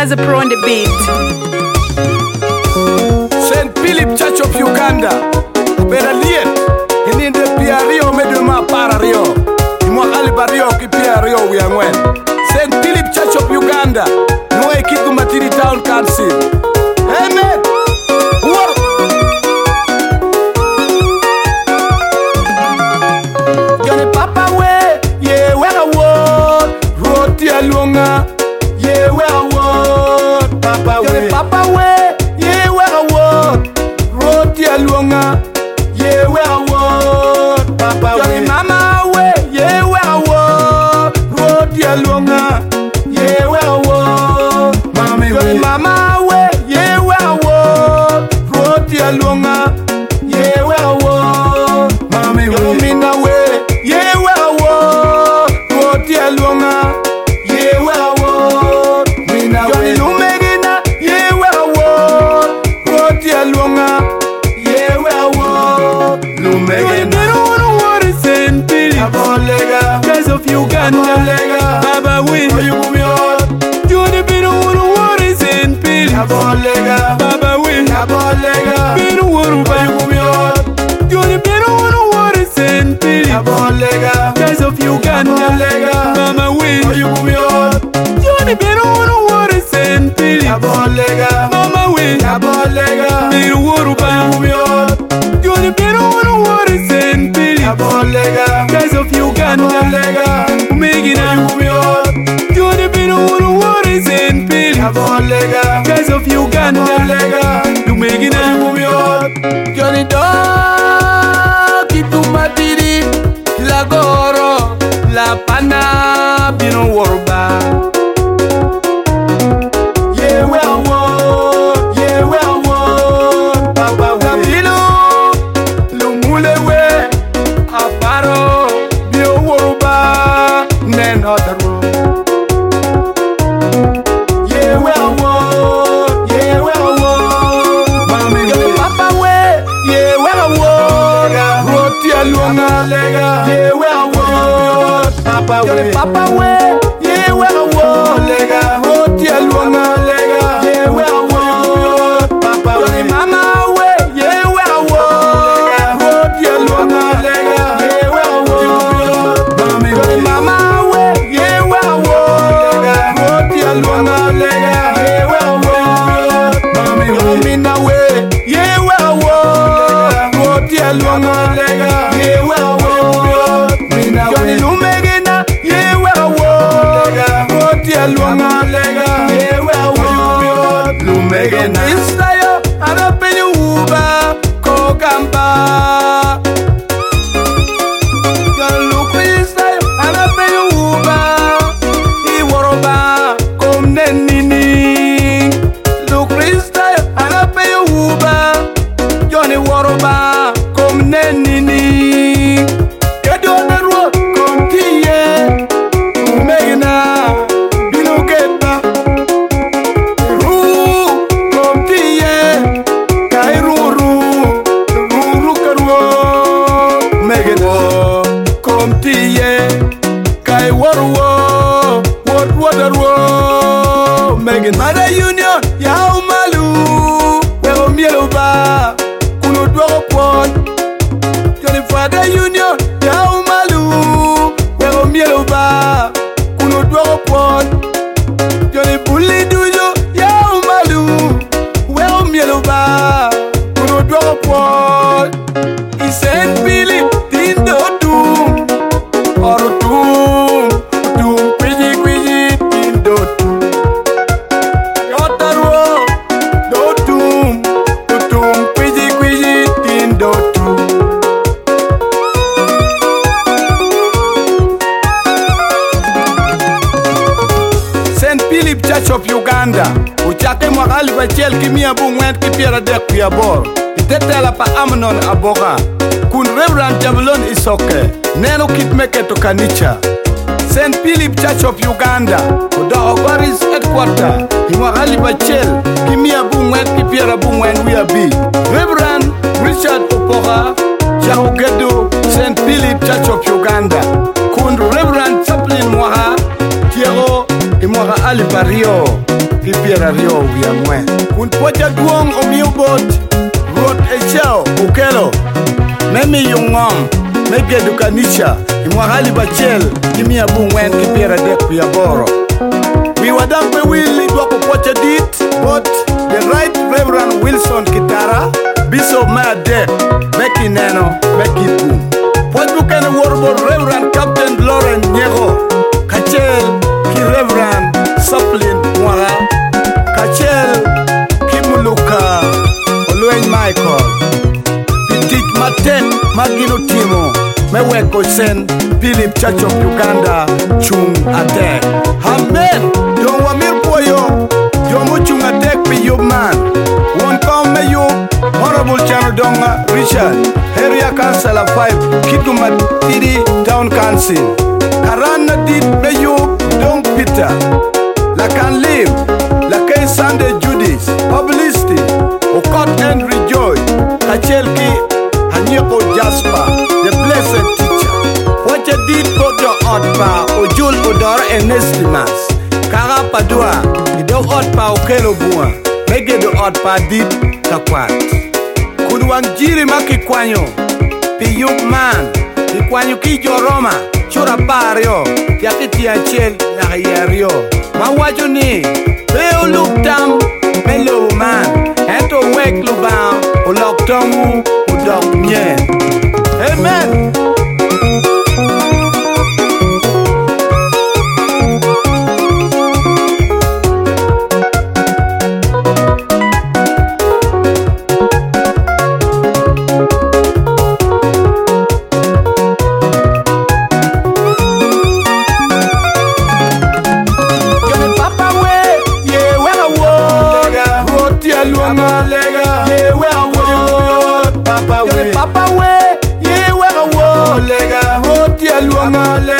Gaza Pro on the beat. St. Philip Church of Uganda. Beralien. Ini de pia Rio meduma para Rio. Imo aliba Rio ki pia Rio wiangwen. St. Philip Church of Uganda. Noe kiku matiri town council. Amen. Yone papa we ye wega wo roti alunga ye wega wo papa we. Yone papa we ye wega wo roti alunga ye wega wo papa we. Yone mama we ye wega wo roti alunga ye wega wo mami we. Yone mama we ye wega wo roti alunga ye wega wo mami we. Yone mina we ye wega wo roti alunga ye wega wo mina we. Yone lumegina ye wega wo roti alunga ye wega wo lumegina. St. Philip, Abolega, Guys of Uganda, Abolega, Baba Win, Juni Binu Wuru St. Philip, Abolega, Baba Win, Abolega, Binu Wuru Juni Binu Wuru St. Philip, Abolega, Guys of Uganda, Baba Win, Juni Binu Wuru St. Philip, Abolega, Mama Win, Abolega, Binu Wuru Juni Binu Wuru St. Philip, Abolega, Guys of Uganda, Megina, Juni Binu Wuru St. Philip, Abolega, Guys of Uganda, Megina, Johnny Dog, Kitumatiri, Lagoro, La Pana, Bino Worba. Yeah, well, Papa Wabilo, Lumulewe, Aparo, Bio Worba, Nen Otero. Yeah, well, Mami, Papa we, yeah, well, Roti alunga, yeah, well, Papa we, yeah, well, Roti alunga, yeah, well, Papa we, Mama we, yeah, well, Roti alunga, yeah, well, Mami we, Mama we, yeah, well, Roti alunga, yeah, well, Mami we, Mina we, yeah, well, Roti alunga, yeah, well, Mina we, Lumegina, yeah, well, Roti alunga, yeah, well, Lumegina. Instayo, Anapenyu Uba, Kokamba. Galuku Instayo, Anapenyu Uba, Iworoba, Komnenini. Luku Instayo, Anapenyu Uba, Johnny Woroba, Komnenini. Kedonero, Kontiye, Umegina, Binuketa. Ru, Kontiye, Kairuru, Ruru Karuo, Megina, Kontiye, Kaiwaruo, Waterwo, Megina. Mother Union, Yaumalu, Wero Mieloba, Kuno Dwapon. Johnny Father Union, Yaumalu, Wero Mieloba, Kuno Dwapon. Johnny Bully Dujo, Yaumalu, Wero Mieloba, Kuno Dwapon. St. Philip, Tindo Doom, or Doom, Quiji, Tindo Doom. Yotaro, do Doom, Quiji, Tindo Doom. St. Philip Church of Uganda. Uchake mwakali bachel kimia bu ngwet kipiera dek pia bor. Itetela pa Amnon aboga. Kun Reverend Jablon Isoke. Neno kitmeke to Kanicha. St. Philip Church of Uganda. Kuda Obaris headquarter. Mwakali bachel kimia bu ngwet kipiera bu ngwet wiabi. Reverend Richard Opoga. Jahogedo St. Philip Church of Uganda. Kun Reverend Chaplain Mwaha. Tiago Imwaga Ali Barrio, piera rio wi ang'wen. Kun pocha duong omiyo bot ruoth Echeo Ukelo memi yung'om megedo kanisha imwahali bachiel kimia bung'wen ki piera dek wi aboro. Wi wadak be Willy dwako pocha dit bot the Right Reverend Wilson Kitara Bishop Mayadek Meki Neno Meki Pum. Poch bukene wuorbor Reverend Captain Lawrence Nyego kachel ki Reverend Soplin Mwara kachel ki Muluka Olweny Michael pitik matek magino timo meweko sen Philip Church of Uganda chung atek. Amen. Jong wamir poyo jomo chung atek pi yubman won kom me yub Honorable Chano Donga Richard Area Councilor 5 Kiguma Tidi Town Council Karan Nadit me yub Dong Peter Lakan Live Lakay Sunday Judis Publicity Okot Henry Joy Kachelki Hanyeko Jasper The Blessed Teacher Wacha dit Koto Otpa Ojul Odor Enestimas Kara Padua Ido Otpa Okelo Bua Megedo Otpa dit Kakwat Kudwang Jiri Makikwanyo Piyuk Man Kikwanyo Ki Joroma Chura Pario Yakiti Achel Nakayerio Mawajo ni Beo Luktam Melo Man Ento Wek Lubang Ulok Tongu Udok Nyen. Amen. Papa we, ye we a wo lega, hoti alwanga